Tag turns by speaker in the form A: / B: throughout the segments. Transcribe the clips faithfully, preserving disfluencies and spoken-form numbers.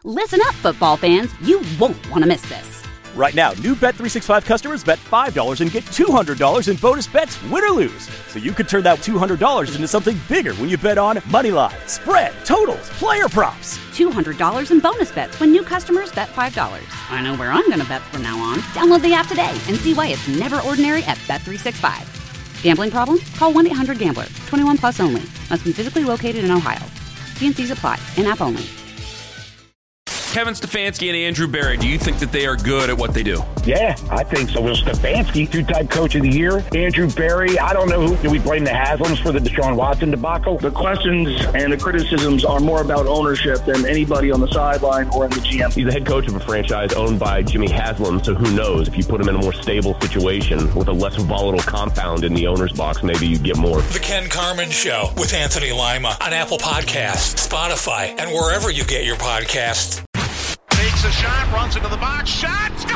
A: Listen up, football fans. You won't want to miss this.
B: Right now, new Bet three sixty-five customers bet five dollars and get two hundred dollars in bonus bets, win or lose. So you could turn that two hundred dollars into something bigger when you bet on money line, spread, totals, player props.
A: two hundred dollars in bonus bets when new customers bet five dollars. I know where I'm going to bet from now on. Download the app today and see why it's never ordinary at Bet three sixty-five. Gambling problem? Call one eight hundred gambler. twenty-one plus only. Must be physically located in Ohio. T and C's apply. In-app only.
C: Kevin Stefanski and Andrew Berry, do you think that they are good at what they do?
D: Yeah, I think so. Well, Stefanski, two-time coach of the year. Andrew Berry, I don't know who. Do we blame the Haslams for the Deshaun Watson debacle?
E: The questions and the criticisms are more about ownership than anybody on the sideline or in the G M.
F: He's the head coach of a franchise owned by Jimmy Haslam, so who knows? If you put him in a more stable situation with a less volatile compound in the owner's box, maybe you get more.
G: The Ken Carman Show with Anthony Lima on Apple Podcasts, Spotify, and wherever you get your podcasts.
H: Takes a shot, runs into the box, shot, score!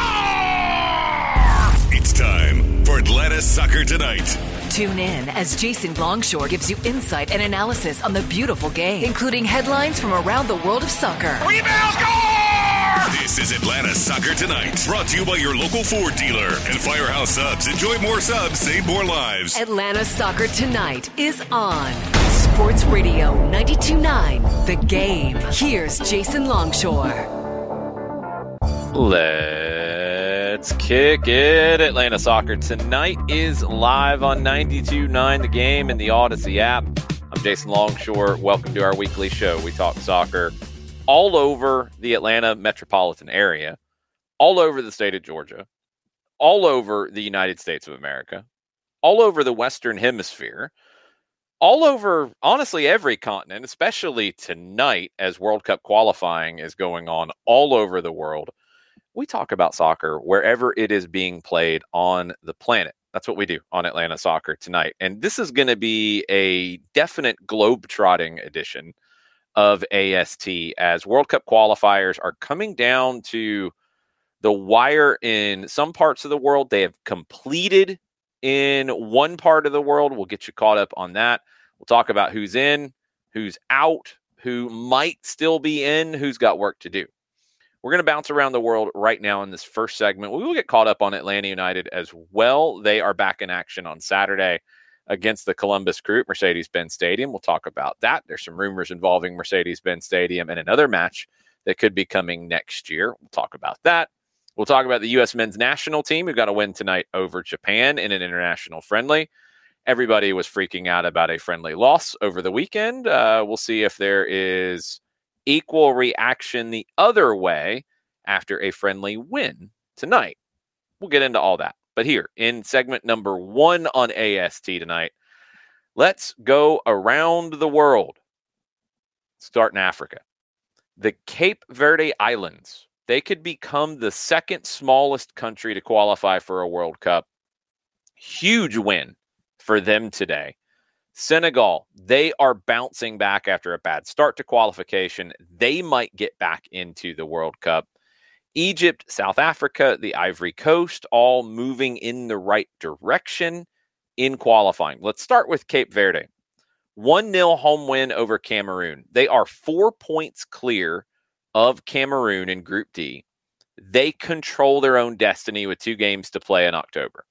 I: It's time for Atlanta Soccer Tonight.
J: Tune in as Jason Longshore gives you insight and analysis on the beautiful game, including headlines from around the world of soccer.
H: Rebound, score!
I: This is Atlanta Soccer Tonight, brought to you by your local Ford dealer and Firehouse Subs. Enjoy more subs, save more lives.
J: Atlanta Soccer Tonight is on Sports Radio ninety-two point nine, The Game. Here's Jason Longshore.
K: Let's kick it. Atlanta Soccer Tonight is live on ninety-two point nine The Game and the Odyssey app. I'm Jason Longshore. Welcome to our weekly show. We talk soccer all over the Atlanta metropolitan area, all over the state of Georgia, all over the United States of America, all over the Western Hemisphere, all over, honestly, every continent, especially tonight as World Cup qualifying is going on all over the world. We talk about soccer wherever it is being played on the planet. That's what we do on Atlanta Soccer Tonight. And this is going to be a definite globe-trotting edition of A S T as World Cup qualifiers are coming down to the wire in some parts of the world. They have completed in one part of the world. We'll get you caught up on that. We'll talk about who's in, who's out, who might still be in, who's got work to do. We're going to bounce around the world right now in this first segment. We will get caught up on Atlanta United as well. They are back in action on Saturday against the Columbus Crew at Mercedes-Benz Stadium. We'll talk about that. There's some rumors involving Mercedes-Benz Stadium and another match that could be coming next year. We'll talk about that. We'll talk about the U S men's national team who got a win tonight over Japan in an international friendly. Everybody was freaking out about a friendly loss over the weekend. Uh, we'll see if there is equal reaction the other way after a friendly win tonight. We'll get into all that. But here in segment number one on A S T tonight, let's go around the world. Start in Africa. The Cape Verde Islands. They could become the second smallest country to qualify for a World Cup. Huge win for them today. Senegal, they are bouncing back after a bad start to qualification. They might get back into the World Cup. Egypt, South Africa, the Ivory Coast, all moving in the right direction in qualifying. Let's start with Cape Verde. one nil home win over Cameroon. They are four points clear of Cameroon in Group D. They control their own destiny with two games to play in October.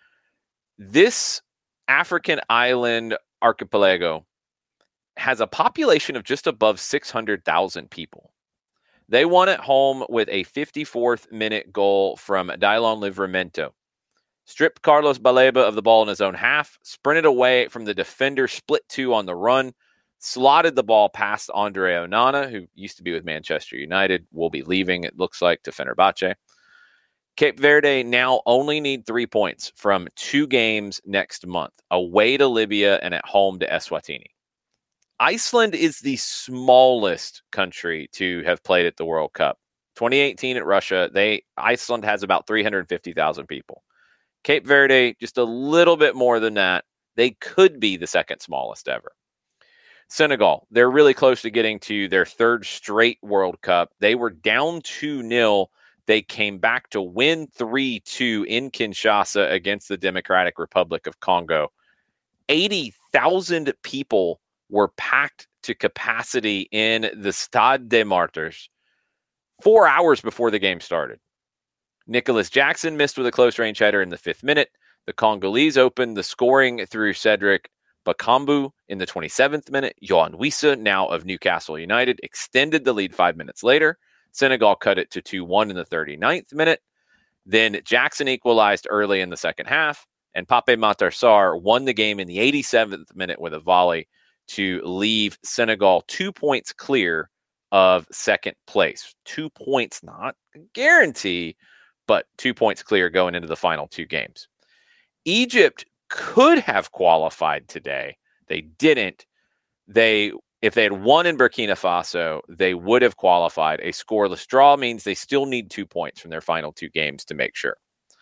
K: This African island archipelago has a population of just above six hundred thousand people. They won at home with a fifty-fourth minute goal from Dylon Livramento. Stripped Carlos Baleba of the ball in his own half, sprinted away from the defender, split two on the run, slotted the ball past Andre Onana, who used to be with Manchester United, will be leaving, it looks like, to Fenerbahce. Cape Verde now only need three points from two games next month, away to Libya and at home to Eswatini. Iceland is the smallest country to have played at the World Cup. twenty eighteen at Russia, they Iceland has about three hundred fifty thousand people. Cape Verde, just a little bit more than that. They could be the second smallest ever. Senegal, they're really close to getting to their third straight World Cup. They were down two nil. They came back to win three two in Kinshasa against the Democratic Republic of Congo. eighty thousand people were packed to capacity in the Stade des Martyrs. four hours before the game started. Nicholas Jackson missed with a close-range header in the fifth minute. The Congolese opened the scoring through Cedric Bakambu in the twenty-seventh minute. Yohan Wissa, now of Newcastle United, extended the lead five minutes later. Senegal cut it to two one in the thirty-ninth minute. Then Jackson equalized early in the second half, and Pape Matar Sarr won the game in the eighty-seventh minute with a volley to leave Senegal two points clear of second place. Two points, not a guarantee, but two points clear going into the final two games. Egypt could have qualified today. They didn't. They, if they had won in Burkina Faso, they would have qualified. A scoreless draw means they still need two points from their final two games to make sure.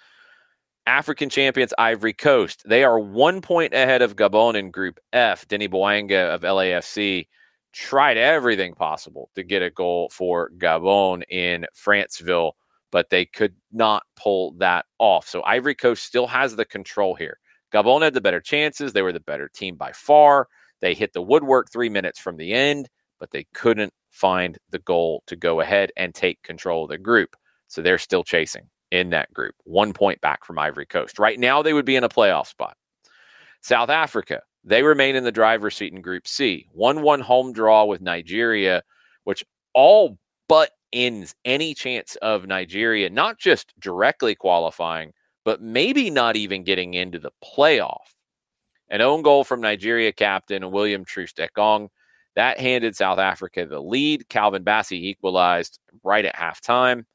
K: African champions Ivory Coast. They are one point ahead of Gabon in Group F. Denis Bouanga of L A F C tried everything possible to get a goal for Gabon in Franceville, but they could not pull that off. So Ivory Coast still has the control here. Gabon had the better chances. They were the better team by far. They hit the woodwork three minutes from the end, but they couldn't find the goal to go ahead and take control of the group. So they're still chasing in that group. One point back from Ivory Coast. Right now, they would be in a playoff spot. South Africa, they remain in the driver's seat in Group C. one one home draw with Nigeria, which all but ends any chance of Nigeria not just directly qualifying, but maybe not even getting into the playoff. An own goal from Nigeria captain William Troost-Ekong. That handed South Africa the lead. Calvin Bassey equalized right at halftime,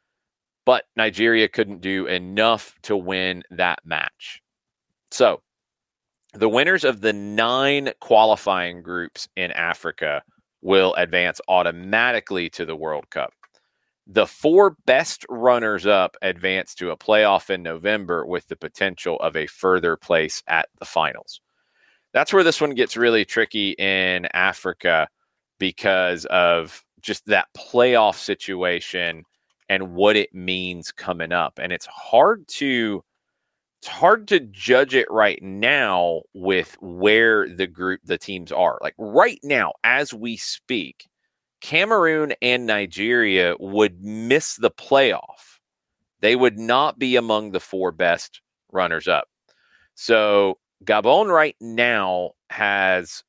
K: but Nigeria couldn't do enough to win that match. So, the winners of the nine qualifying groups in Africa will advance automatically to the World Cup. The four best runners-up advance to a playoff in November with the potential of a further place at the finals. That's where this one gets really tricky in Africa because of just that playoff situation and what it means coming up. And it's hard to it's hard to judge it right now with where the group, the teams are. Like right now, as we speak, Cameroon and Nigeria would miss the playoff. They would not be among the four best runners-up. So Gabon right now has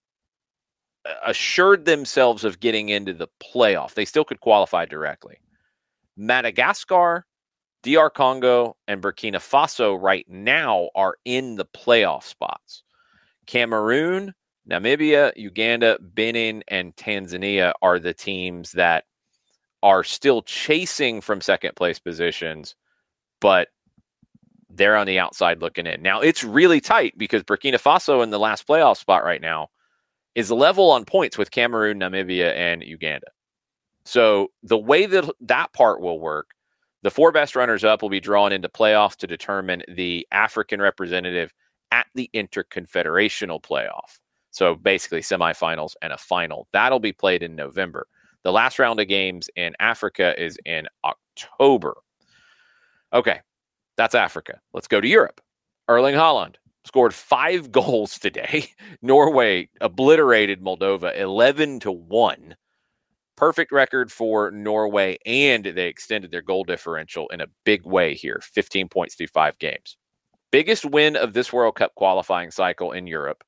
K: assured themselves of getting into the playoff. They still could qualify directly. Madagascar, D R Congo, and Burkina Faso right now are in the playoff spots. Cameroon, Namibia, Uganda, Benin, and Tanzania are the teams that are still chasing from second place positions, but they're on the outside looking in. Now, it's really tight because Burkina Faso in the last playoff spot right now is level on points with Cameroon, Namibia, and Uganda. So the way that that part will work, the four best runners-up will be drawn into playoffs to determine the African representative at the Interconfederational playoff. So basically semifinals and a final. That'll be played in November. The last round of games in Africa is in October. Okay, that's Africa. Let's go to Europe. Erling Haaland scored five goals today. Norway obliterated Moldova eleven to one. Perfect record for Norway, and they extended their goal differential in a big way here, fifteen points through five games. Biggest win of this World Cup qualifying cycle in Europe.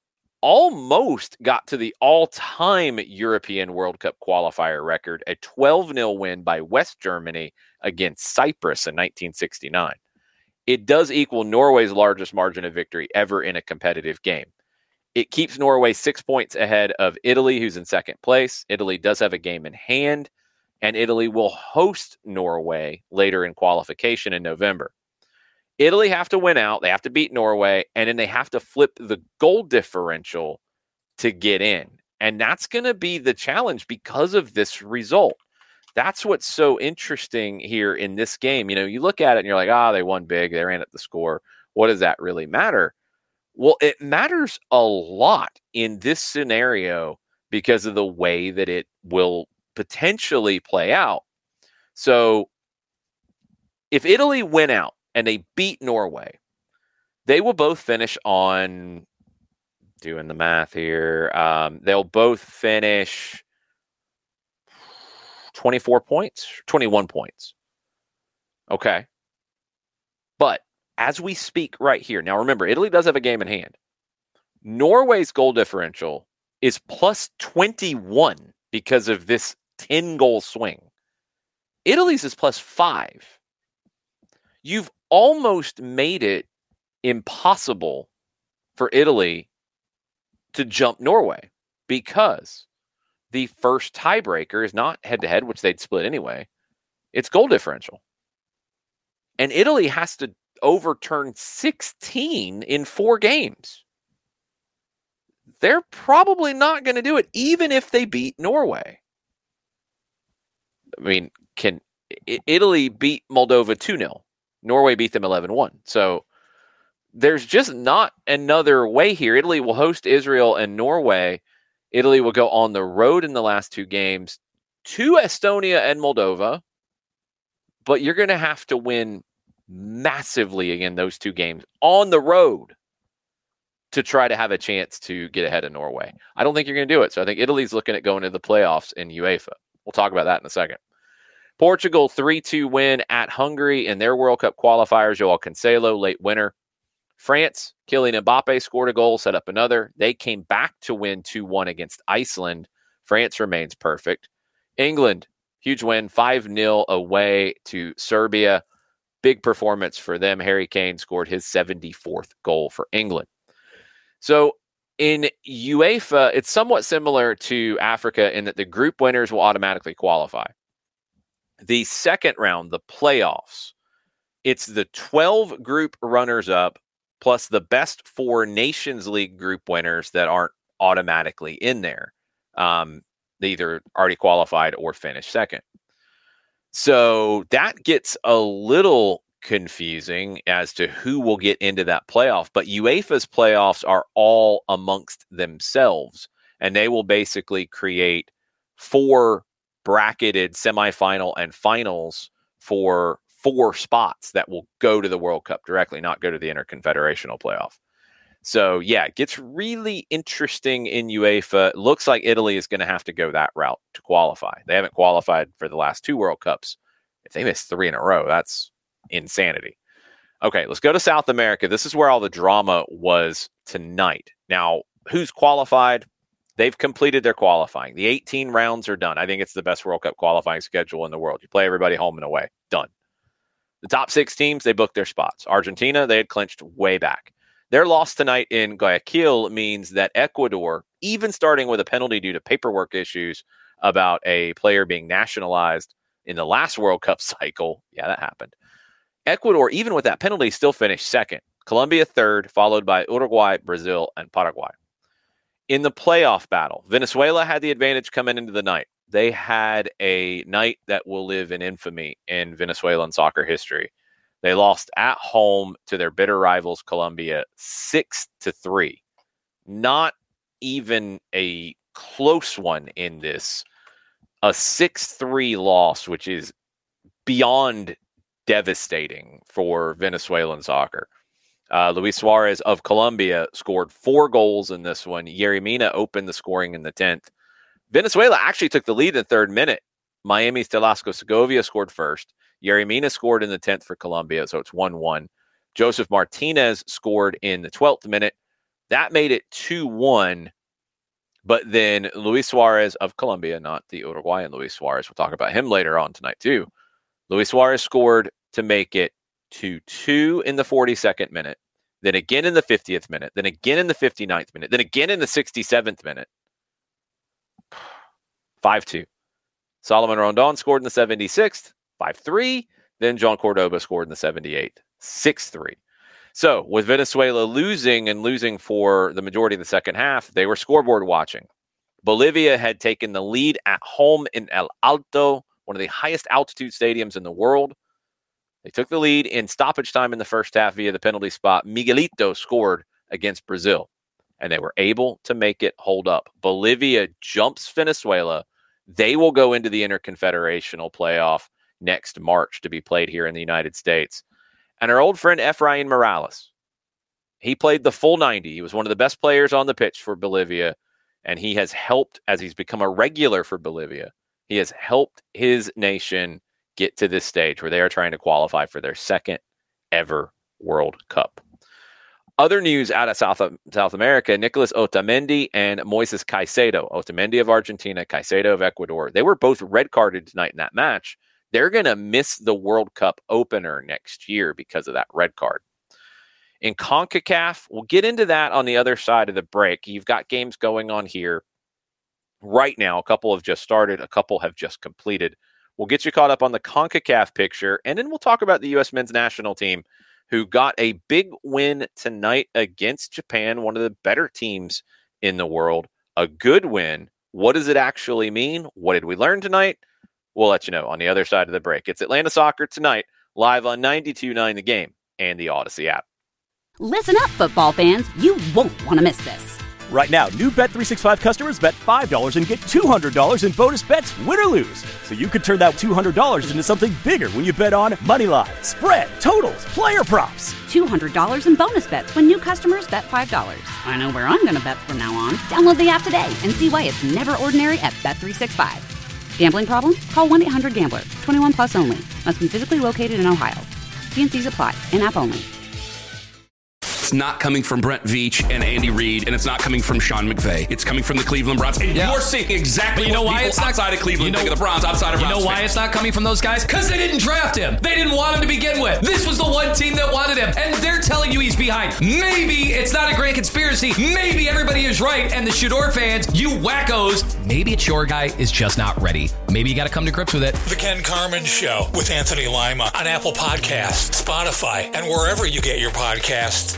K: Almost got to the all-time European World Cup qualifier record, a twelve nil win by West Germany against Cyprus in nineteen sixty-nine. It does equal Norway's largest margin of victory ever in a competitive game. It keeps Norway six points ahead of Italy, who's in second place. Italy does have a game in hand, and Italy will host Norway later in qualification in November. Italy have to win out. They have to beat Norway, and then they have to flip the goal differential to get in. And that's going to be the challenge because of this result. That's what's so interesting here in this game. You know, you look at it and you're like, ah, oh, they won big. They ran at the score. What does that really matter? Well, it matters a lot in this scenario because of the way that it will potentially play out. So if Italy win out and they beat Norway, they will both finish on, doing the math here, um, they'll both finish twenty-four points, twenty-one points. Okay. But as we speak right here, now remember, Italy does have a game in hand. Norway's goal differential is plus twenty-one because of this ten-goal swing. Italy's is plus five. You've almost made it impossible for Italy to jump Norway because the first tiebreaker is not head-to-head, which they'd split anyway. It's goal differential. And Italy has to overturn sixteen in four games. They're probably not going to do it, even if they beat Norway. I mean, can Italy beat Moldova two nil? Norway beat them eleven one. So there's just not another way here. Italy will host Israel and Norway. Italy will go on the road in the last two games to Estonia and Moldova. But you're going to have to win massively again those two games on the road to try to have a chance to get ahead of Norway. I don't think you're going to do it. So I think Italy's looking at going to the playoffs in UEFA. We'll talk about that in a second. Portugal three two win at Hungary in their World Cup qualifiers. Joao Cancelo, late winner. France, Kylian Mbappe scored a goal, set up another. They came back to win two one against Iceland. France remains perfect. England, huge win, five nil away to Serbia. Big performance for them. Harry Kane scored his seventy-fourth goal for England. So in UEFA, it's somewhat similar to Africa in that the group winners will automatically qualify. The second round, the playoffs, it's the twelve group runners-up plus the best four Nations League group winners that aren't automatically in there. Um, they either already qualified or finished second. So that gets a little confusing as to who will get into that playoff. But UEFA's playoffs are all amongst themselves, and they will basically create four bracketed semifinal and finals for four spots that will go to the World Cup directly, not go to the Interconfederational playoff. So, yeah, it gets really interesting in UEFA. It looks like Italy is going to have to go that route to qualify. They haven't qualified for the last two World Cups. If they miss three in a row, that's insanity. Okay, let's go to South America. This is where all the drama was tonight. Now, who's qualified? They've completed their qualifying. The eighteen rounds are done. I think it's the best World Cup qualifying schedule in the world. You play everybody home and away. Done. The top six teams, they booked their spots. Argentina, they had clinched way back. Their loss tonight in Guayaquil means that Ecuador, even starting with a penalty due to paperwork issues about a player being nationalized in the last World Cup cycle, yeah, that happened. Ecuador, even with that penalty, still finished second. Colombia third, followed by Uruguay, Brazil, and Paraguay. In the playoff battle, Venezuela had the advantage coming into the night. They had a night that will live in infamy in Venezuelan soccer history. They lost at home to their bitter rivals, Colombia, six to three. Not even a close one in this. A six three loss, which is beyond devastating for Venezuelan soccer. Uh, Luis Suarez of Colombia scored four goals in this one. Yerry Mina opened the scoring in the tenth. Venezuela actually took the lead in the third minute. Miami's Telasco Segovia scored first. Yerry Mina scored in the tenth for Colombia, so it's one one. Joseph Martinez scored in the twelfth minute. That made it two one. But then Luis Suarez of Colombia, not the Uruguayan Luis Suarez, we'll talk about him later on tonight too. Luis Suarez scored to make it two two in the forty-second minute, then again in the fiftieth minute, then again in the fifty-ninth minute, then again in the sixty-seventh minute. five two. Solomon Rondon scored in the seventy-sixth, five three. Then John Cordoba scored in the seventy-eighth, six three. So with Venezuela losing and losing for the majority of the second half, they were scoreboard watching. Bolivia had taken the lead at home in El Alto, one of the highest altitude stadiums in the world. They took the lead in stoppage time in the first half via the penalty spot. Miguelito scored against Brazil, and they were able to make it hold up. Bolivia jumps Venezuela. They will go into the Interconfederational playoff next March to be played here in the United States. And our old friend Efrain Morales, he played the full ninety. He was one of the best players on the pitch for Bolivia, and he has helped as he's become a regular for Bolivia. He has helped his nation get to this stage where they are trying to qualify for their second ever World Cup. Other news out of South, South America, Nicolas Otamendi and Moises Caicedo. Otamendi of Argentina, Caicedo of Ecuador. They were both red carded tonight in that match. They're going to miss the World Cup opener next year because of that red card. In CONCACAF, we'll get into that on the other side of the break. You've got games going on here right now. A couple have just started. A couple have just completed. We'll get you caught up on the CONCACAF picture, and then we'll talk about the U S men's national team, who got a big win tonight against Japan, one of the better teams in the world. A good win. What does it actually mean? What did we learn tonight? We'll let you know on the other side of the break. It's Atlanta Soccer Tonight, live on ninety-two point nine The Game and the Odyssey app.
A: Listen up, football fans. You won't want to miss this.
B: Right now, new Bet three sixty-five customers bet five dollars and get two hundred dollars in bonus bets, win or lose. So you could turn that two hundred dollars into something bigger when you bet on moneyline, spread, totals, player props.
A: two hundred dollars in bonus bets when new customers bet five dollars. I know where I'm going to bet from now on. Download the app today and see why it's never ordinary at Bet three sixty-five. Gambling problem? Call one eight hundred gambler. twenty-one plus only. Must be physically located in Ohio. T and C's apply. In-app only.
L: It's not coming from Brent Veach and Andy Reid, and it's not coming from Sean McVay. It's coming from the Cleveland Browns. And yeah. You're seeing exactly
M: you know
L: what
M: why
L: people
M: it's not,
L: outside of Cleveland you know, think of the Browns, outside of
M: You
L: Browns
M: know why
L: fans.
M: it's not coming from those guys? Because they didn't draft him. They didn't want him to begin with. This was the one team that wanted him, and they're telling you he's behind. Maybe it's not a grand conspiracy. Maybe everybody is right, and the Shador fans, you wackos, maybe it's your guy is just not ready. Maybe you got to come to grips with it.
G: The Ken Carman Show with Anthony Lima on Apple Podcasts, Spotify, and wherever you get your podcasts.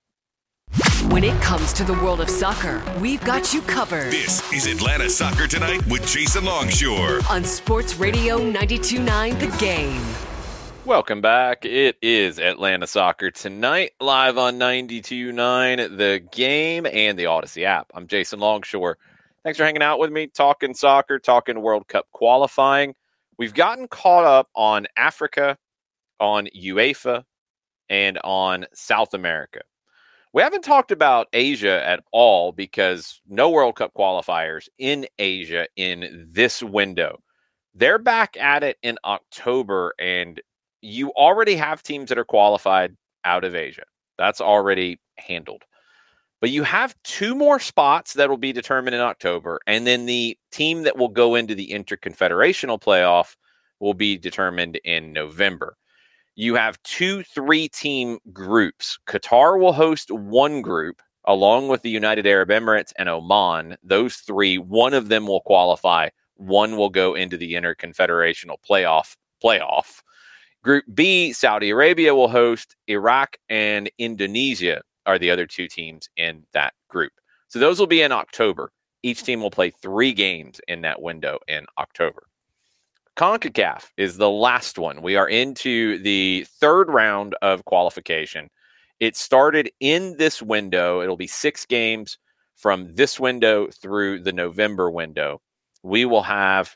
J: When it comes to the world of soccer, we've got you covered.
I: This is Atlanta Soccer Tonight with Jason Longshore
J: on Sports Radio ninety-two point nine The Game.
K: Welcome back. It is Atlanta Soccer Tonight, live on ninety-two point nine The Game and the Odyssey app. I'm Jason Longshore. Thanks for hanging out with me, talking soccer, talking World Cup qualifying. We've gotten caught up on Africa, on UEFA, and on South America. We haven't talked about Asia at all because no World Cup qualifiers in Asia in this window. They're back at it in October, and you already have teams that are qualified out of Asia. That's already handled. But you have two more spots that will be determined in October, and then the team that will go into the interconfederational playoff will be determined in November. You have two three-team groups. Qatar will host one group, along with the United Arab Emirates and Oman. Those three, one of them will qualify. One will go into the interconfederational playoff. Playoff. Group B, Saudi Arabia will host. Iraq and Indonesia are the other two teams in that group. So those will be in October. Each team will play three games in that window in October. CONCACAF is the last one. We are into the third round of qualification. It started in this window. It'll be six games from this window through the November window. We will have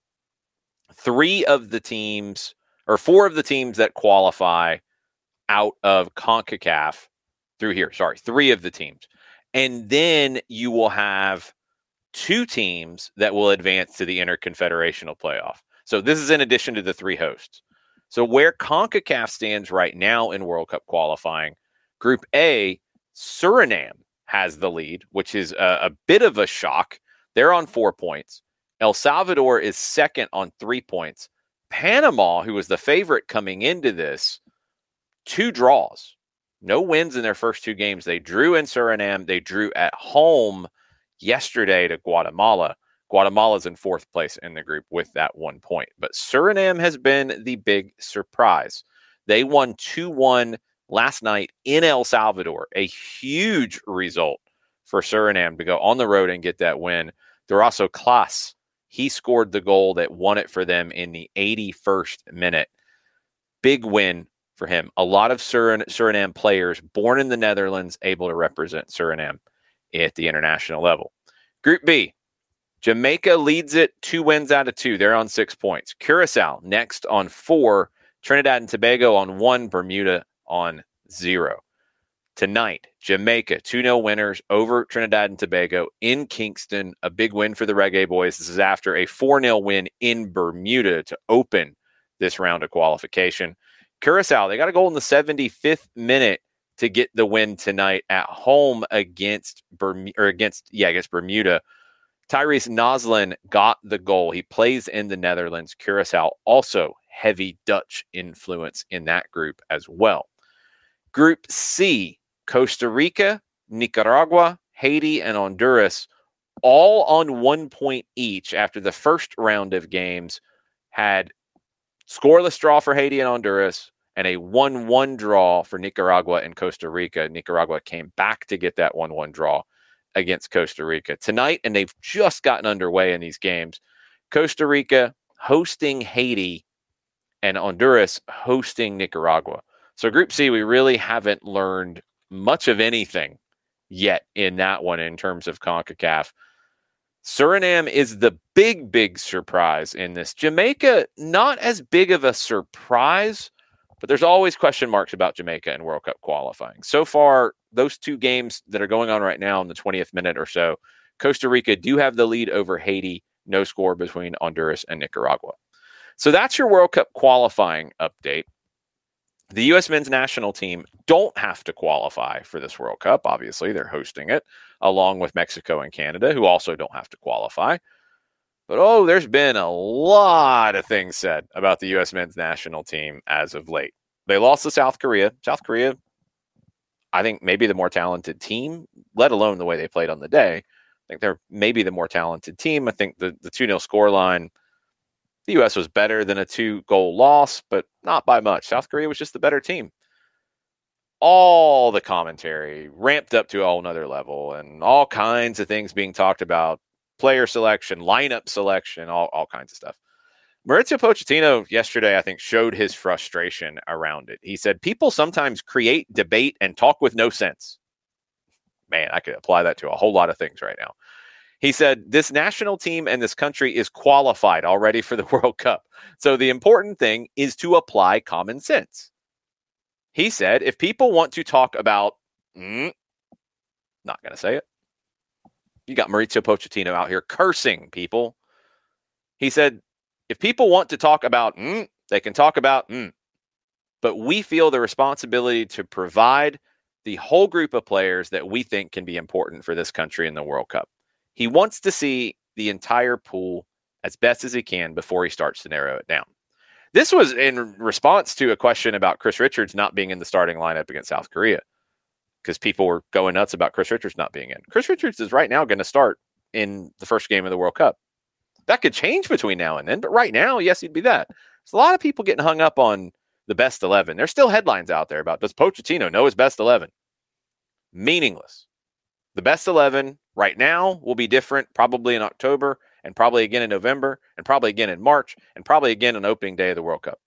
K: three of the teams, or four of the teams that qualify out of CONCACAF through here. Sorry, three of the teams. And then you will have two teams that will advance to the interconfederational playoff. So this is in addition to the three hosts. So where CONCACAF stands right now in World Cup qualifying, Group A, Suriname has the lead, which is a, a bit of a shock. They're on four points. El Salvador is second on three points. Panama, who was the favorite coming into this, two draws. No wins in their first two games. They drew in Suriname. They drew at home yesterday to Guatemala. Guatemala's in fourth place in the group with that one point. But Suriname has been the big surprise. They won two one last night in El Salvador. A huge result for Suriname to go on the road and get that win. Duraso Klaas, he scored the goal that won it for them in the eighty-first minute. Big win for him. A lot of Surin- Suriname players born in the Netherlands able to represent Suriname at the international level. Group B. Jamaica leads it two wins out of two. They're on six points. Curacao next on four. Trinidad and Tobago on one. Bermuda on zero. Tonight, Jamaica, two nil winners over Trinidad and Tobago in Kingston. A big win for the Reggae Boys. This is after a four nil win in Bermuda to open this round of qualification. Curacao, they got a goal in the seventy-fifth minute to get the win tonight at home against Bermuda, or against, yeah, against Bermuda. Tyrese Noslin got the goal. He plays in the Netherlands. Curacao also heavy Dutch influence in that group as well. Group C, Costa Rica, Nicaragua, Haiti, and Honduras, all on one point each after the first round of games, had scoreless draw for Haiti and Honduras and a one one draw for Nicaragua and Costa Rica. Nicaragua came back to get that one one draw against Costa Rica tonight, and they've just gotten underway in these games. Costa Rica hosting Haiti and Honduras hosting Nicaragua. So Group C, we really haven't learned much of anything yet in that one in terms of CONCACAF. Suriname is the big, big surprise in this. Jamaica, not as big of a surprise, but there's always question marks about Jamaica and World Cup qualifying. So far, those two games that are going on right now in the twentieth minute or so, Costa Rica do have the lead over Haiti, no score between Honduras and Nicaragua. So that's your World Cup qualifying update. The U S men's national team don't have to qualify for this World Cup. Obviously, they're hosting it along with Mexico and Canada, who also don't have to qualify. But, oh, there's been a lot of things said about the U S men's national team as of late. They lost to South Korea. South Korea, I think, maybe the more talented team, let alone the way they played on the day. I think they're maybe the more talented team. I think the, the two nil scoreline, the U S was better than a two-goal loss, but not by much. South Korea was just the better team. All the commentary ramped up to a whole nother level, and all kinds of things being talked about. Player selection, lineup selection, all, all kinds of stuff. Mauricio Pochettino yesterday, I think, showed his frustration around it. He said, people sometimes create debate and talk with no sense. Man, I could apply that to a whole lot of things right now. He said, this national team and this country is qualified already for the World Cup. So the important thing is to apply common sense. He said, if people want to talk about, mm, not going to say it. You got Mauricio Pochettino out here cursing people. He said, if people want to talk about, mm, they can talk about, mm. But we feel the responsibility to provide the whole group of players that we think can be important for this country in the World Cup. He wants to see the entire pool as best as he can before he starts to narrow it down. This was in response to a question about Chris Richards not being in the starting lineup against South Korea, because people were going nuts about Chris Richards not being in. Chris Richards is right now going to start in the first game of the World Cup. That could change between now and then, but right now, yes, he'd be that. There's a lot of people getting hung up on the best eleven. There's still headlines out there about, does Pochettino know his best eleven? Meaningless. The best eleven right now will be different probably in October, and probably again in November, and probably again in March, and probably again on opening day of the World Cup.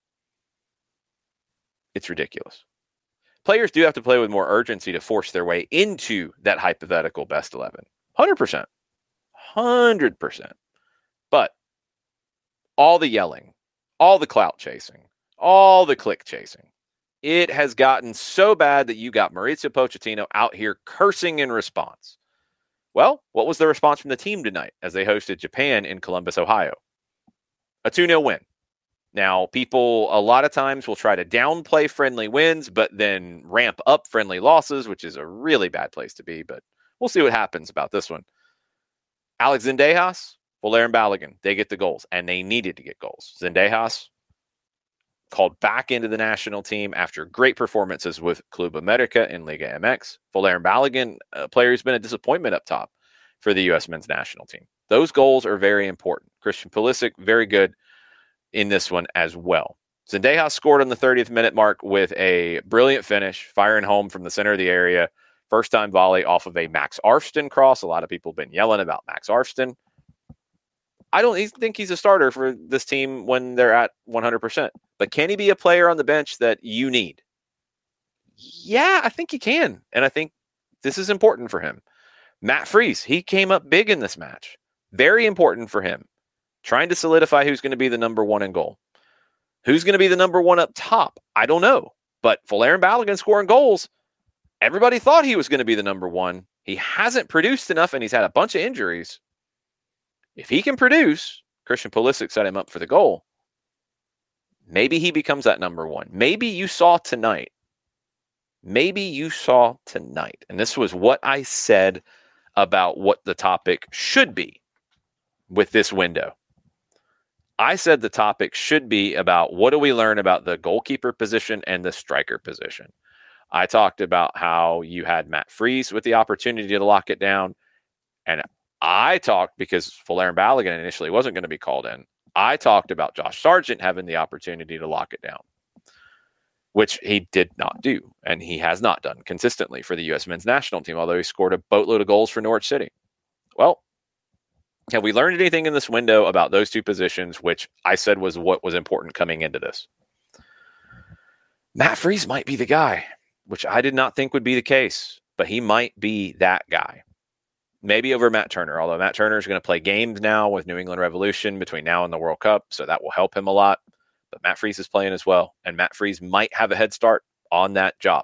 K: It's ridiculous. Players do have to play with more urgency to force their way into that hypothetical best eleven. one hundred percent. one hundred percent. But all the yelling, all the clout chasing, all the click chasing, it has gotten so bad that you got Mauricio Pochettino out here cursing in response. Well, what was the response from the team tonight as they hosted Japan in Columbus, Ohio? A two nil win. Now, people a lot of times will try to downplay friendly wins, but then ramp up friendly losses, which is a really bad place to be. But we'll see what happens about this one. Alex Zendejas, Valerian Balogun, they get the goals, and they needed to get goals. Zendejas called back into the national team after great performances with Club America in Liga M X. Valerian Balogun, a player who's been a disappointment up top for the U S men's national team. Those goals are very important. Christian Pulisic, very good in this one as well. Zendejas scored on the thirtieth minute mark with a brilliant finish, firing home from the center of the area. First time volley off of a Max Arfsten cross. A lot of people have been yelling about Max Arfsten. I don't think he's a starter for this team when they're at one hundred percent. But can he be a player on the bench that you need? Yeah, I think he can. And I think this is important for him. Matt Freese, he came up big in this match. Very important for him. Trying to solidify who's going to be the number one in goal. Who's going to be the number one up top? I don't know. But Valerian Balogun scoring goals, everybody thought he was going to be the number one. He hasn't produced enough, and he's had a bunch of injuries. If he can produce, Christian Pulisic set him up for the goal. Maybe he becomes that number one. Maybe you saw tonight. Maybe you saw tonight. And this was what I said about what the topic should be with this window. I said the topic should be about what do we learn about the goalkeeper position and the striker position. I talked about how you had Matt Freese with the opportunity to lock it down. And I talked, because Folarin Balogun initially wasn't going to be called in, I talked about Josh Sargent having the opportunity to lock it down, which he did not do. And he has not done consistently for the U S men's national team, although he scored a boatload of goals for Norwich City. Well, have we learned anything in this window about those two positions, which I said was what was important coming into this? Matt Freese might be the guy, which I did not think would be the case, but he might be that guy. Maybe over Matt Turner, although Matt Turner is going to play games now with New England Revolution between now and the World Cup, so that will help him a lot. But Matt Freese is playing as well, and Matt Freese might have a head start on that job.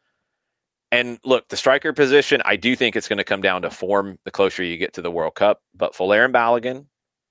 K: And look, the striker position, I do think it's going to come down to form the closer you get to the World Cup. But Folarin Balogun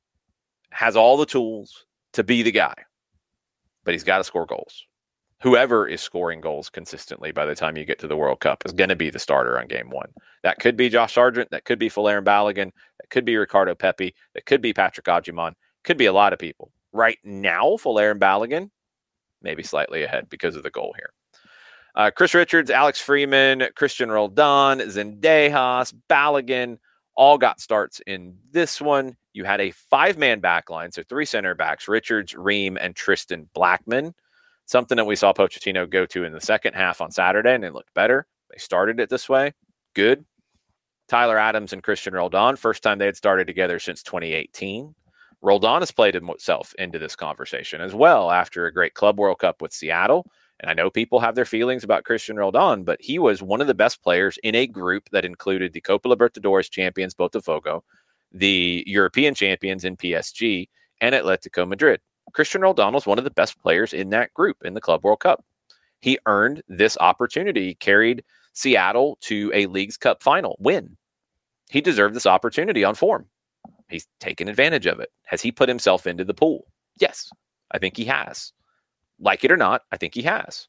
K: has all the tools to be the guy, but he's got to score goals. Whoever is scoring goals consistently by the time you get to the World Cup is going to be the starter on game one. That could be Josh Sargent. That could be Folarin Balogun. That could be Ricardo Pepi. That could be Patrick Agyemang. Could be a lot of people. Right now, Folarin Balogun, maybe slightly ahead because of the goal here. Uh, Chris Richards, Alex Freeman, Christian Roldan, Zendejas, Balogun, all got starts in this one. You had a five-man back line, so three center backs, Richards, Ream, and Tristan Blackman. Something that we saw Pochettino go to in the second half on Saturday, and it looked better. They started it this way. Good. Tyler Adams and Christian Roldan, first time they had started together since twenty eighteen. Roldan has played himself into this conversation as well after a great Club World Cup with Seattle. And I know people have their feelings about Christian Roldan, but he was one of the best players in a group that included the Copa Libertadores champions Botafogo, the European champions in P S G, and Atletico Madrid. Christian Roldan was one of the best players in that group in the Club World Cup. He earned this opportunity, carried Seattle to a Leagues Cup final win. He deserved this opportunity on form. He's taken advantage of it. Has he put himself into the pool? Yes, I think he has. Like it or not, I think he has.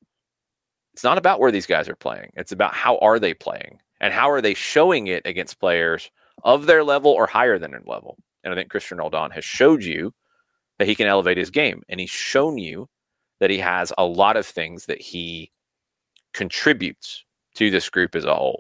K: It's not about where these guys are playing. It's about how are they playing and how are they showing it against players of their level or higher than their level. And I think Christian Roldan has showed you that he can elevate his game. And he's shown you that he has a lot of things that he contributes to this group as a whole.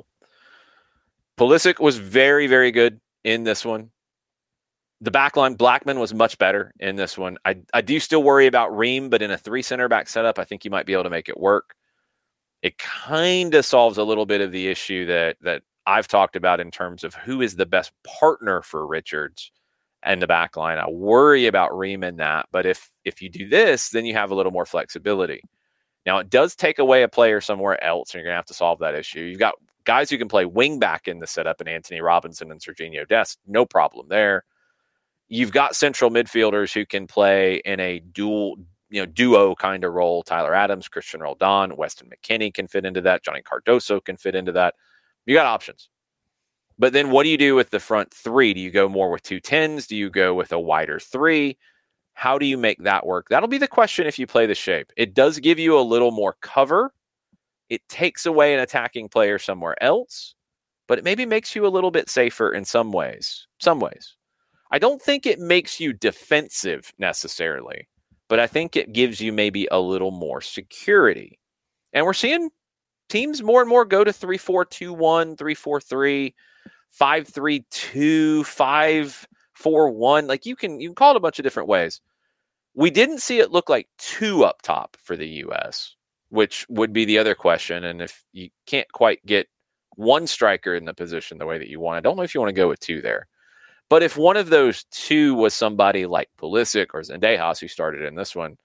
K: Pulisic was very, very good in this one. The backline, Blackman was much better in this one. I, I do still worry about Ream, but in a three center back setup, I think you might be able to make it work. It kind of solves a little bit of the issue that that I've talked about in terms of who is the best partner for Richards and the backline. I worry about Ream in that, but if if you do this, then you have a little more flexibility. Now, it does take away a player somewhere else, and you're going to have to solve that issue. You've got guys who can play wing back in the setup, and Anthony Robinson and Serginho Dest, no problem there. You've got central midfielders who can play in a dual, you know, duo kind of role. Tyler Adams, Christian Roldan, Weston McKennie can fit into that. Johnny Cardoso can fit into that. You got options. But then what do you do with the front three? Do you go more with two tens? Do you go with a wider three? How do you make that work? That'll be the question if you play the shape. It does give you a little more cover. It takes away an attacking player somewhere else, but it maybe makes you a little bit safer in some ways. Some ways. I don't think it makes you defensive necessarily, but I think it gives you maybe a little more security. And we're seeing teams more and more go to three four two one, three four three, five three two, five four one. Like you can you can call it a bunch of different ways. We didn't see it look like two up top for the U S, which would be the other question. And if you can't quite get one striker in the position the way that you want, I don't know if you want to go with two there. But if one of those two was somebody like Pulisic or Zendejas, who started in this one,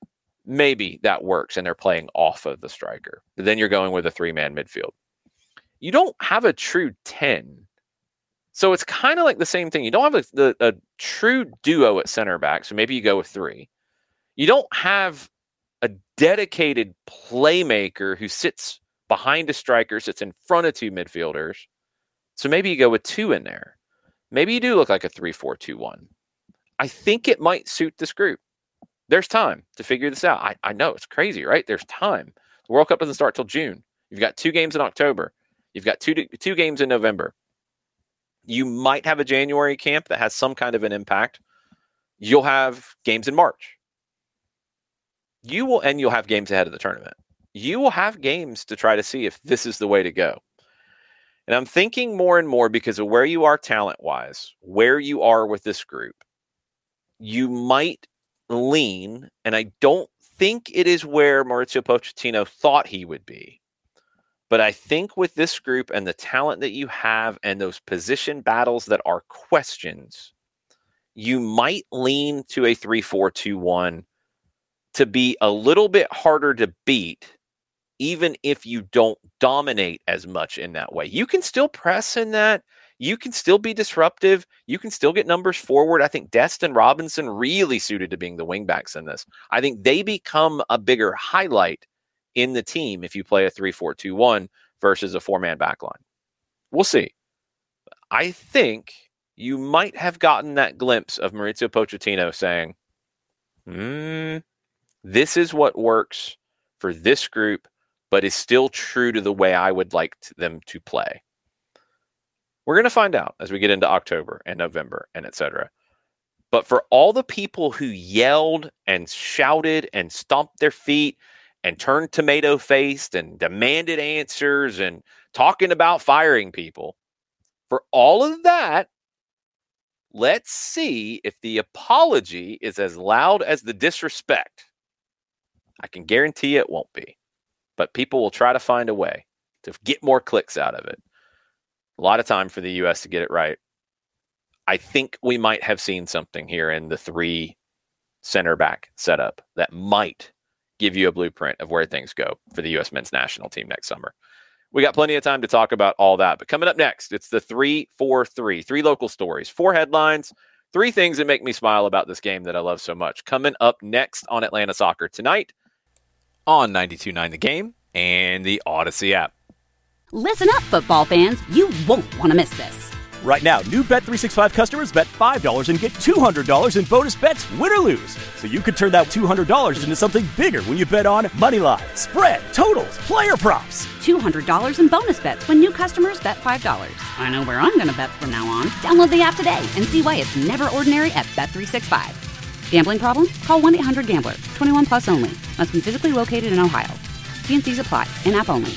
K: maybe that works and they're playing off of the striker. But then you're going with a three-man midfield. You don't have a true ten. So it's kind of like the same thing. You don't have a, a, a true duo at center back, so maybe you go with three. You don't have a dedicated playmaker who sits behind a striker, sits in front of two midfielders. So maybe you go with two in there. Maybe you do look like a three four two one. I think it might suit this group. There's time to figure this out. I, I know it's crazy, right? There's time. The World Cup doesn't start till June. You've got two games in October. You've got two two games in November. You might have a January camp that has some kind of an impact. You'll have games in March. You will, and you'll have games ahead of the tournament. You will have games to try to see if this is the way to go. And I'm thinking more and more because of where you are talent-wise, where you are with this group, you might lean, and I don't think it is where Mauricio Pochettino thought he would be. But I think with this group and the talent that you have and those position battles that are questions, you might lean to a three four two one to be a little bit harder to beat, even if you don't dominate as much in that way. You can still press in that. You can still be disruptive. You can still get numbers forward. I think Dest and Robinson really suited to being the wingbacks in this. I think they become a bigger highlight in the team if you play a three four two one versus a four-man backline. We'll see. I think you might have gotten that glimpse of Mauricio Pochettino saying, hmm, this is what works for this group, but is still true to the way I would like to, them to play. We're going to find out as we get into October and November and et cetera. But for all the people who yelled and shouted and stomped their feet and turned tomato-faced and demanded answers and talking about firing people, for all of that, let's see if the apology is as loud as the disrespect. I can guarantee it won't be. But people will try to find a way to get more clicks out of it. A lot of time for the U S to get it right. I think we might have seen something here in the three center back setup that might give you a blueprint of where things go for the U S men's national team next summer. We got plenty of time to talk about all that. But coming up next, it's the three four three. Three local stories, four headlines, three things that make me smile about this game that I love so much. Coming up next on Atlanta Soccer Tonight on ninety-two point nine The Game and the Odyssey app.
A: Listen up, football fans. You won't want to miss this.
B: Right now, new Bet three sixty-five customers bet five dollars and get two hundred dollars in bonus bets, win or lose. So you could turn that two hundred dollars into something bigger when you bet on Moneyline, spread, totals, player props.
A: two hundred dollars in bonus bets when new customers bet five dollars. I know where I'm going to bet from now on. Download the app today and see why it's never ordinary at Bet three sixty-five. Gambling problem? Call one eight hundred gambler. twenty-one plus only. Must be physically located in Ohio. T and C's apply. In-app only.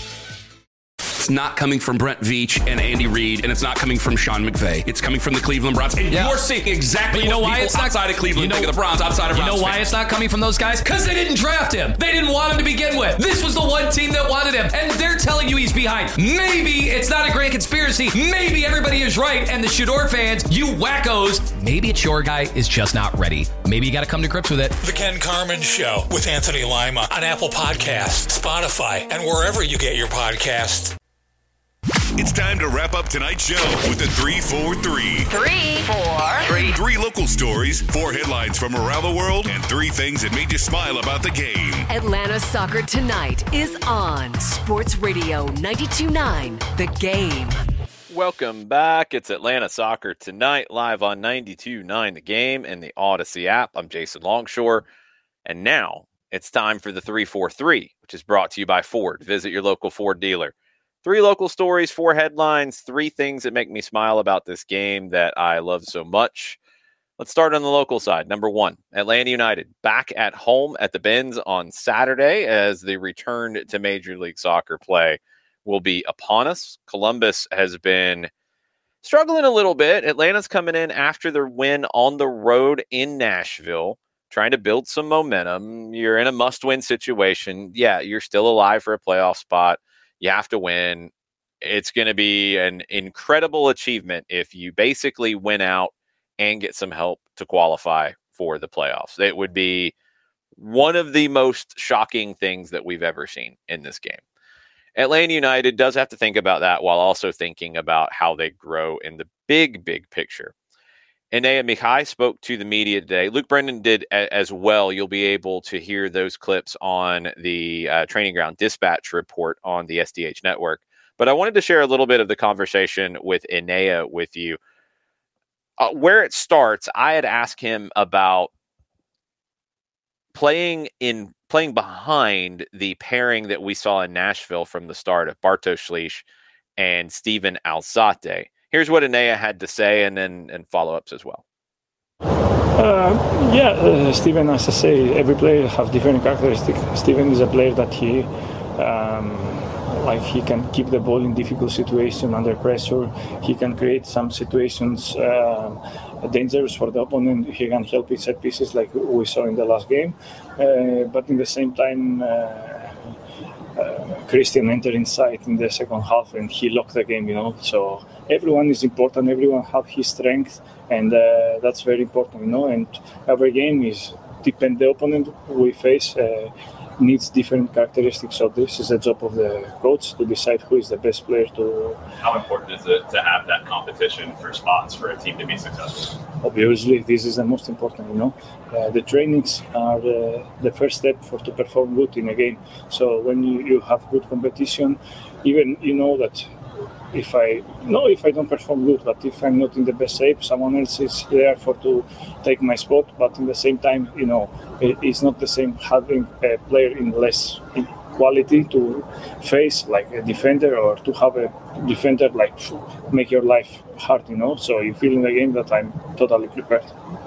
L: It's not coming from Brent Veach and Andy Reid, and it's not coming from Sean McVay. It's coming from the Cleveland Browns. And yeah. you're seeing exactly
M: but you know
L: what
M: why
L: people
M: it's not,
L: outside of Cleveland
M: you know,
L: think of the Browns, outside of
M: You
L: Browns
M: know why
L: fans.
M: it's not coming from those guys? Because they didn't draft him. They didn't want him to begin with. This was the one team that wanted him, and they're telling you he's behind. Maybe it's not a grand conspiracy. Maybe everybody is right, and the Shador fans, you wackos, maybe it's your guy is just not ready. Maybe you got to come to grips with it.
G: The Ken Carman Show with Anthony Lima on Apple Podcasts, Spotify, and wherever you get your podcasts.
I: It's time to wrap up tonight's show with the three four three.
J: Three, four, three.
I: Three local stories, four headlines from around the world, and three things that made you smile about the game.
J: Atlanta Soccer Tonight is on Sports Radio ninety-two point nine The Game.
K: Welcome back. It's Atlanta Soccer Tonight, live on ninety-two point nine The Game and the Odyssey app. I'm Jason Longshore. And now it's time for the three four three, which is brought to you by Ford. Visit your local Ford dealer. Three local stories, four headlines, three things that make me smile about this game that I love so much. Let's start on the local side. Number one, Atlanta United back at home at the Benz on Saturday as the return to Major League Soccer play will be upon us. Columbus has been struggling a little bit. Atlanta's coming in after their win on the road in Nashville, trying to build some momentum. You're in a must-win situation. Yeah, you're still alive for a playoff spot. You have to win. It's going to be an incredible achievement if you basically win out and get some help to qualify for the playoffs. It would be one of the most shocking things that we've ever seen in this game. Atlanta United does have to think about that while also thinking about how they grow in the big, big picture. Enea Mihai spoke to the media today. Luke Brendan did a- as well. You'll be able to hear those clips on the uh, Training Ground Dispatch report on the S D H network. But I wanted to share a little bit of the conversation with Enea with you. Uh, where it starts, I had asked him about playing in playing behind the pairing that we saw in Nashville from the start of Bartosz Slisz and Steven Alzate. Here's what Enea had to say, and then and follow-ups as well.
N: Uh, yeah, uh, Steven, as I say, every player have different characteristics. Steven is a player that he, um, like he can keep the ball in difficult situations under pressure. He can create some situations uh, dangerous for the opponent. He can help in set pieces like we saw in the last game. Uh, but in the same time, uh, Uh, Christian entered inside in the second half and he locked the game, you know. So everyone is important, everyone have his strength, and uh, that's very important, you know. And every game is depend the opponent we face uh, needs different characteristics. So this is the job of the coach to decide who is the best player to.
O: How important is it to have that competition for spots for a team to be successful?
N: Obviously, this is the most important, you know. Uh, the trainings are uh, the first step for to perform good in a game. So when you, you have good competition, even you know that if I no if I don't perform good, but if I'm not in the best shape, someone else is there for to take my spot. But in the same time, you know, it, it's not the same having a player in less quality to face like a defender, or to have a defender like make your life hard, you know. So you feel in the game that I'm totally prepared.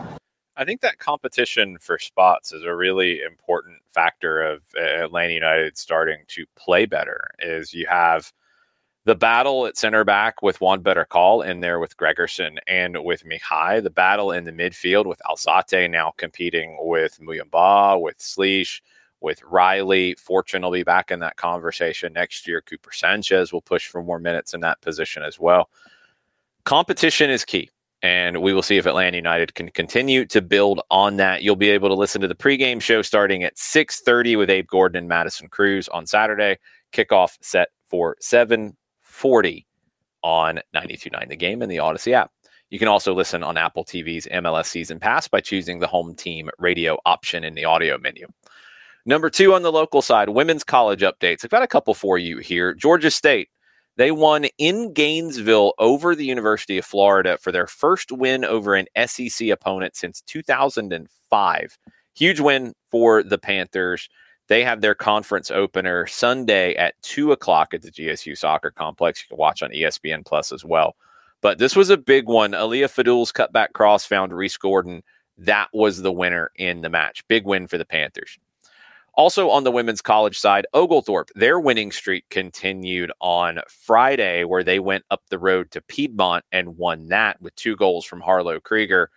K: I think that competition for spots is a really important factor of Atlanta United starting to play better. Is you have the battle at center back with Juan Better-Call in there with Gregerson and with Mihai. The battle in the midfield with Alzate now competing with Muyumba, with Slisz, with Riley. Fortune will be back in that conversation next year. Cooper Sanchez will push for more minutes in that position as well. Competition is key, and we will see if Atlanta United can continue to build on that. You'll be able to listen to the pregame show starting at six thirty with Abe Gordon and Madison Cruz on Saturday. Kickoff set for seven forty on ninety-two point nine The Game and the Odyssey app. You can also listen on Apple T V's M L S Season Pass by choosing the home team radio option in the audio menu. Number two on the local side, women's college updates. I've got a couple for you here. Georgia State, they won in Gainesville over the University of Florida for their first win over an S E C opponent since two thousand five. Huge win for the Panthers. They have their conference opener Sunday at two o'clock at the G S U Soccer Complex. You can watch on E S P N Plus as well. But this was a big one. Aaliyah Fadul's cutback cross found Reese Gordon. That was the winner in the match. Big win for the Panthers. Also on the women's college side, Oglethorpe, their winning streak continued on Friday, where they went up the road to Piedmont and won that with two goals from Harlow Krieger.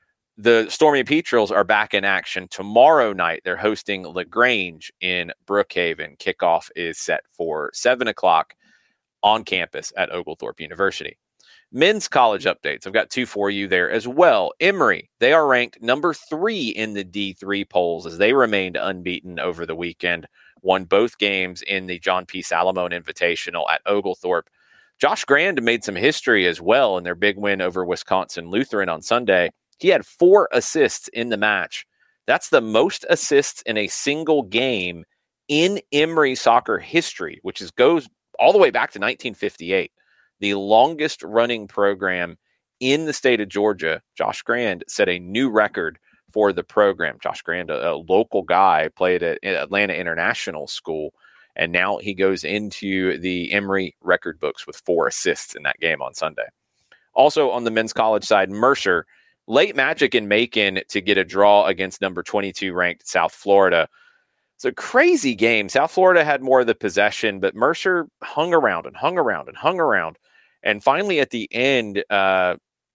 K: The Stormy Petrels are back in action tomorrow night. They're hosting LaGrange in Brookhaven. Kickoff is set for seven o'clock on campus at Oglethorpe University. Men's college updates. I've got two for you there as well. Emory, they are ranked number three in the D three polls as they remained unbeaten over the weekend. Won both games in the John P. Salamone Invitational at Oglethorpe. Josh Grand made some history as well in their big win over Wisconsin Lutheran on Sunday. He had four assists in the match. That's the most assists in a single game in Emory soccer history, which is goes all the way back to nineteen fifty-eight. The longest running program in the state of Georgia. Josh Grand set a new record for the program. Josh Grand, a, a local guy, played at Atlanta International School, and now he goes into the Emory record books with four assists in that game on Sunday. Also on the men's college side, Mercer, late magic in Macon to get a draw against number twenty-two ranked South Florida. It's a crazy game. South Florida had more of the possession, but Mercer hung around and hung around and hung around. And finally, at the end, uh,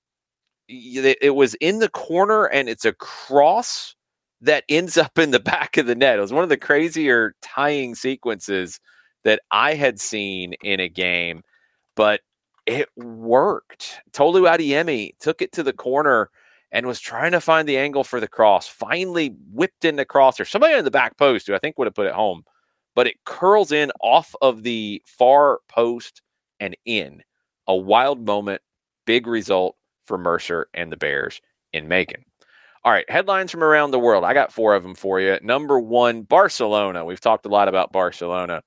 K: it was in the corner, and it's a cross that ends up in the back of the net. It was one of the crazier tying sequences that I had seen in a game, but it worked. Tolu Adeyemi took it to the corner and was trying to find the angle for the cross. Finally whipped in the cross, or somebody in the back post who I think would have put it home, but it curls in off of the far post and in. A wild moment, big result for Mercer and the Bears in Macon. All right, headlines from around the world. I got four of them for you. Number one, Barcelona. We've talked a lot about Barcelona.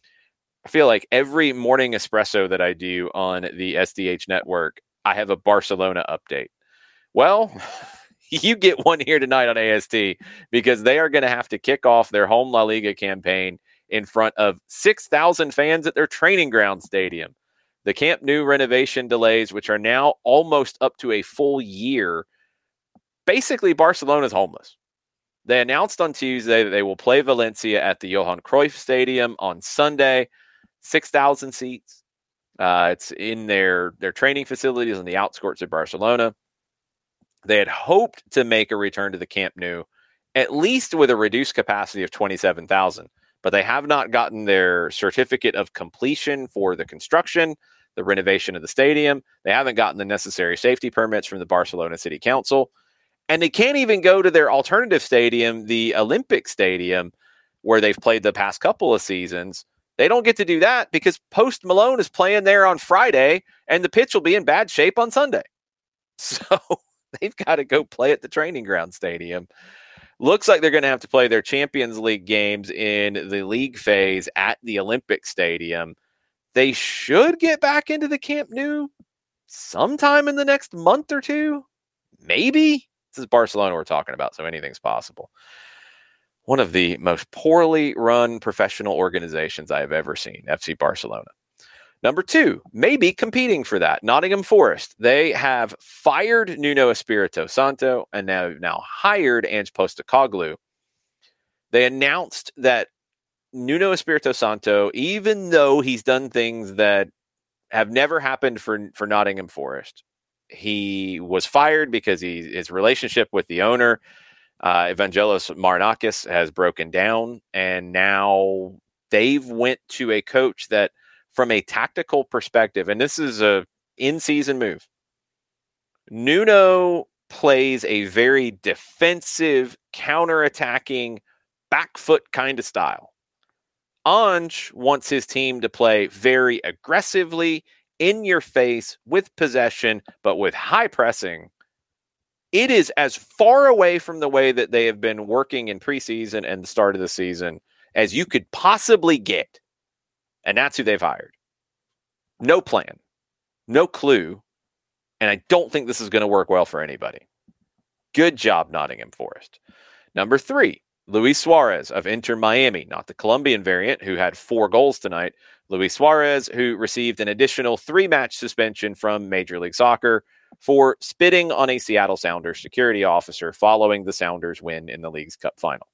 K: I feel like every morning espresso that I do on the S D H network, I have a Barcelona update. Well, you get one here tonight on A S T because they are going to have to kick off their home La Liga campaign in front of six thousand fans at their training ground stadium. The Camp Nou renovation delays, which are now almost up to a full year, basically Barcelona's homeless. They announced on Tuesday that they will play Valencia at the Johan Cruyff Stadium on Sunday, six thousand seats. Uh, it's in their, their training facilities on the outskirts of Barcelona. They had hoped to make a return to the Camp Nou, at least with a reduced capacity of twenty-seven thousand. But they have not gotten their certificate of completion for the construction, the renovation of the stadium. They haven't gotten the necessary safety permits from the Barcelona City Council. And they can't even go to their alternative stadium, the Olympic Stadium, where they've played the past couple of seasons. They don't get to do that because Post Malone is playing there on Friday, and the pitch will be in bad shape on Sunday. So they've got to go play at the training ground stadium. Looks like they're going to have to play their Champions League games in the league phase at the Olympic Stadium. They should get back into the Camp Nou sometime in the next month or two. Maybe. This is Barcelona we're talking about, so anything's possible. One of the most poorly run professional organizations I have ever seen, F C Barcelona. Number two, maybe competing for that, Nottingham Forest. They have fired Nuno Espirito Santo and now, now hired Ange Postecoglou. They announced that Nuno Espirito Santo, even though he's done things that have never happened for, for Nottingham Forest, he was fired because he, his relationship with the owner, uh, Evangelos Marinakis, has broken down, and now they've went to a coach that, from a tactical perspective, and this is a in-season move, Nuno plays a very defensive, counter-attacking, back foot kind of style. Ange wants his team to play very aggressively, in your face, with possession, but with high pressing. It is as far away from the way that they have been working in preseason and the start of the season as you could possibly get. And that's who they've hired. No plan, no clue, and I don't think this is going to work well for anybody. Good job, Nottingham Forest. Number three, Luis Suarez of Inter Miami, not the Colombian variant, who had four goals tonight. Luis Suarez, who received an additional three-match suspension from Major League Soccer for spitting on a Seattle Sounders security officer following the Sounders win in the League's Cup final.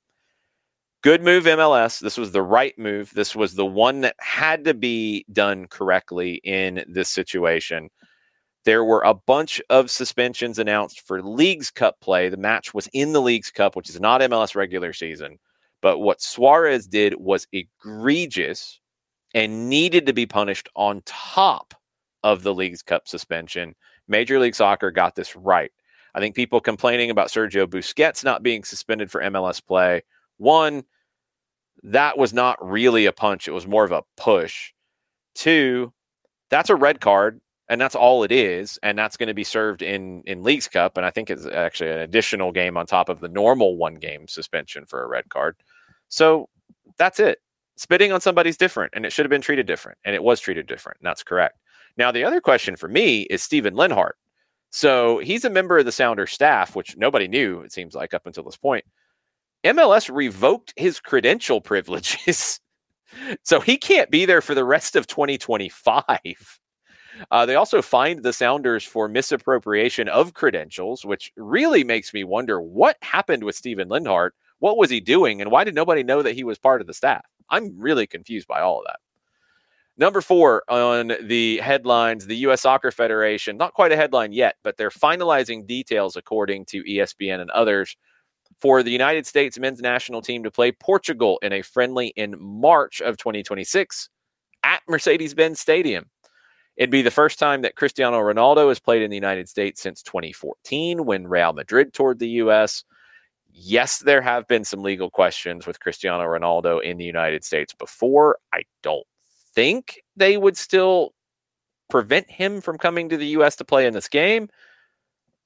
K: Good move, M L S. This was the right move. This was the one that had to be done correctly in this situation. There were a bunch of suspensions announced for League's Cup play. The match was in the League's Cup, which is not M L S regular season. But what Suarez did was egregious and needed to be punished on top of the League's Cup suspension. Major League Soccer got this right. I think people complaining about Sergio Busquets not being suspended for M L S play, one, that was not really a punch. It was more of a push. Two, that's a red card, and that's all it is, and that's going to be served in, in League's Cup, and I think it's actually an additional game on top of the normal one-game suspension for a red card. So that's it. Spitting on somebody's different, and it should have been treated different, and it was treated different, and that's correct. Now, the other question for me is Steven Lenhart. So he's a member of the Sounders staff, which nobody knew, it seems like, up until this point. M L S revoked his credential privileges, so he can't be there for the rest of twenty twenty-five. Uh, they also fined the Sounders for misappropriation of credentials, which really makes me wonder what happened with Steven Lenhart. What was he doing, and why did nobody know that he was part of the staff? I'm really confused by all of that. Number four on the headlines, the U S Soccer Federation, not quite a headline yet, but they're finalizing details, according to E S P N and others, for the United States men's national team to play Portugal in a friendly in March of twenty twenty-six at Mercedes-Benz Stadium. It'd be the first time that Cristiano Ronaldo has played in the United States since twenty fourteen, when Real Madrid toured the U S. Yes, there have been some legal questions with Cristiano Ronaldo in the United States before. I don't think they would still prevent him from coming to the U S to play in this game,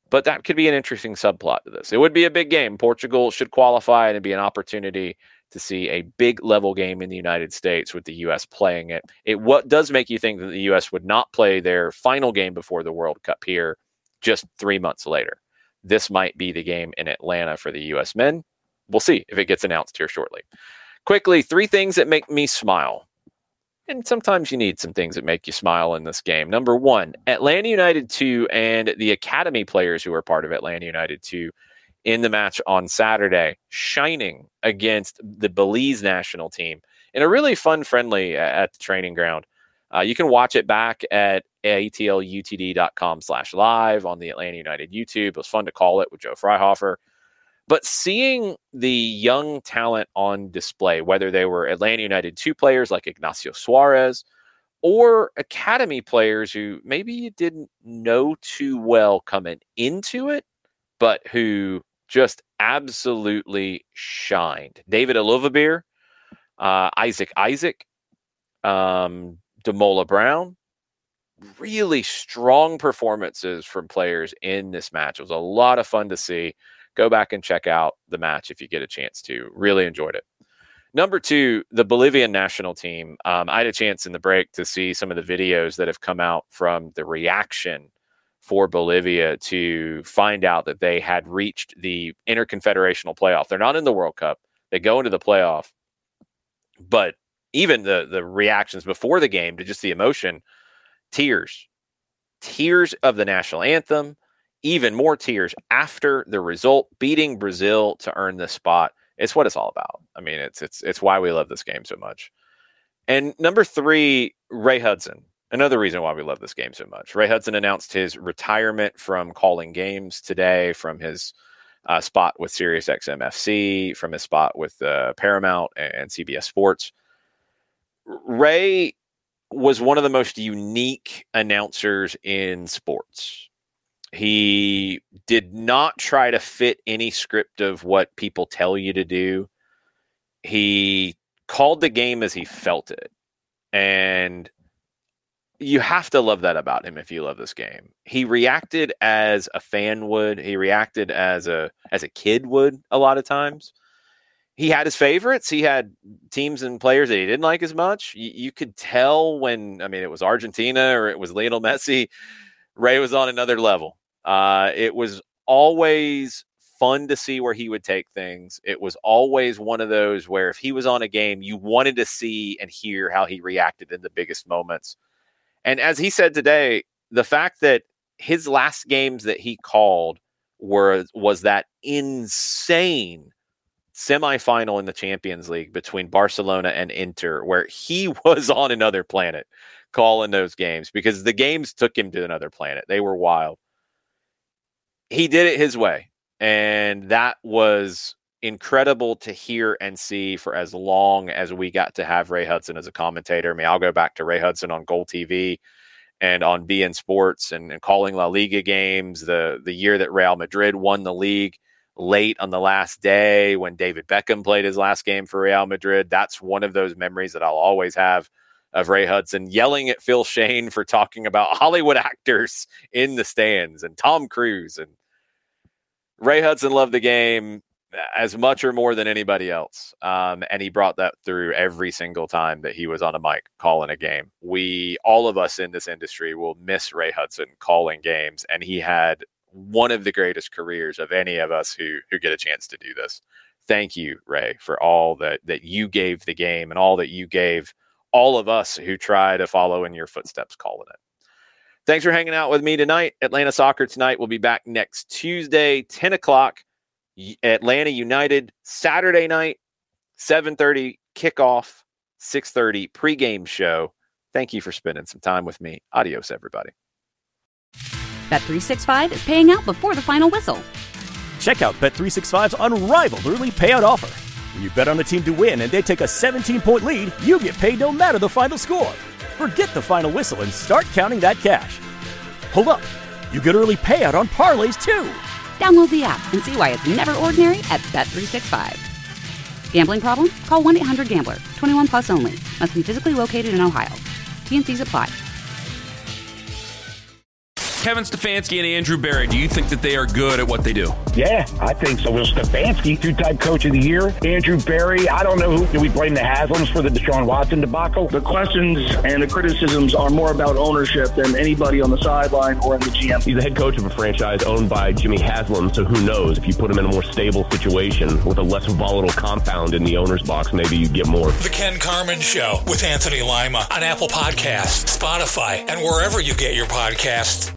K: But that could be an interesting subplot to this. It would be a big game. Portugal should qualify, and it'd be an opportunity to see a big level game in the United States with the U S playing it. It what does make you think that the U S would not play their final game before the World Cup here just three months later. This might be the game in Atlanta for the U S men. We'll see if it gets announced here shortly. Quickly, three things that make me smile. And sometimes you need some things that make you smile in this game. Number one, Atlanta United two and the academy players who are part of Atlanta United two in the match on Saturday, shining against the Belize national team in a really fun, friendly at the training ground. Uh, you can watch it back at atlutd.com slash live on the Atlanta United YouTube. It was fun to call it with Joe Freihofer. But seeing the young talent on display, whether they were Atlanta United two players like Ignacio Suarez or academy players who maybe you didn't know too well coming into it, but who just absolutely shined. David Alovabir, uh, Isaac Isaac, um, Demola Brown, really strong performances from players in this match. It was a lot of fun to see. Go back and check out the match if you get a chance to. Really enjoyed it. Number two, the Bolivian national team. Um, I had a chance in the break to see some of the videos that have come out from the reaction for Bolivia to find out that they had reached the interconfederational playoff. They're not in the World Cup. They go into the playoff. But even the, the reactions before the game to just the emotion, tears. Tears of the national anthem. Even more tears after the result, beating Brazil to earn this spot. It's what it's all about. I mean, it's it's it's why we love this game so much. And number three, Ray Hudson. Another reason why we love this game so much. Ray Hudson announced his retirement from calling games today, from his uh, spot with SiriusXM F C, from his spot with uh, Paramount and C B S Sports. Ray was one of the most unique announcers in sports. He did not try to fit any script of what people tell you to do. He called the game as he felt it. And you have to love that about him if you love this game. He reacted as a fan would. He reacted as a as a kid would a lot of times. He had his favorites. He had teams and players that he didn't like as much. You, you could tell when, I mean, it was Argentina or it was Lionel Messi, Ray was on another level. Uh, it was always fun to see where he would take things. It was always one of those where if he was on a game, you wanted to see and hear how he reacted in the biggest moments. And as he said today, the fact that his last games that he called were was that insane semifinal in the Champions League between Barcelona and Inter, where he was on another planet calling those games because the games took him to another planet. They were wild. He did it his way, and that was incredible to hear and see for as long as we got to have Ray Hudson as a commentator. I mean, I'll go back to Ray Hudson on Goal T V and on B N Sports and, and calling La Liga games, the, the year that Real Madrid won the league late on the last day when David Beckham played his last game for Real Madrid. That's one of those memories that I'll always have of Ray Hudson yelling at Phil Shane for talking about Hollywood actors in the stands and Tom Cruise. And Ray Hudson loved the game as much or more than anybody else. Um, and he brought that through every single time that he was on a mic calling a game. We, all of us in this industry, will miss Ray Hudson calling games. And he had one of the greatest careers of any of us who, who get a chance to do this. Thank you, Ray, for all that, that you gave the game and all that you gave all of us who try to follow in your footsteps calling it. Thanks for hanging out with me tonight. Atlanta Soccer Tonight will be back next Tuesday, ten o'clock. Atlanta United, Saturday night, seven thirty kickoff, six thirty pregame show. Thank you for spending some time with me. Adios, everybody.
A: Bet three sixty-five is paying out before the final whistle.
B: Check out Bet three sixty-five's unrivaled early payout offer. When you bet on a team to win and they take a seventeen-point lead, you get paid no matter the final score. Forget the final whistle and start counting that cash. Hold up. You get early payout on parlays, too.
A: Download the app and see why it's never ordinary at Bet three sixty-five. Gambling problem? Call one eight hundred gambler. twenty-one plus only. Must be physically located in Ohio. T and C's apply.
C: Kevin Stefanski and Andrew Berry, do you think that they are good at what they do?
D: Yeah, I think so. Will Stefanski, two-time coach of the year. Andrew Berry, I don't know who. Do we blame the Haslams for the Deshaun Watson debacle?
E: The questions and the criticisms are more about ownership than anybody on the sideline or in the G M.
F: He's the head coach of a franchise owned by Jimmy Haslam, so who knows? If you put him in a more stable situation with a less volatile compound in the owner's box, maybe you get more.
G: The Ken Carman Show with Anthony Lima on Apple Podcasts, Spotify, and wherever you get your podcasts.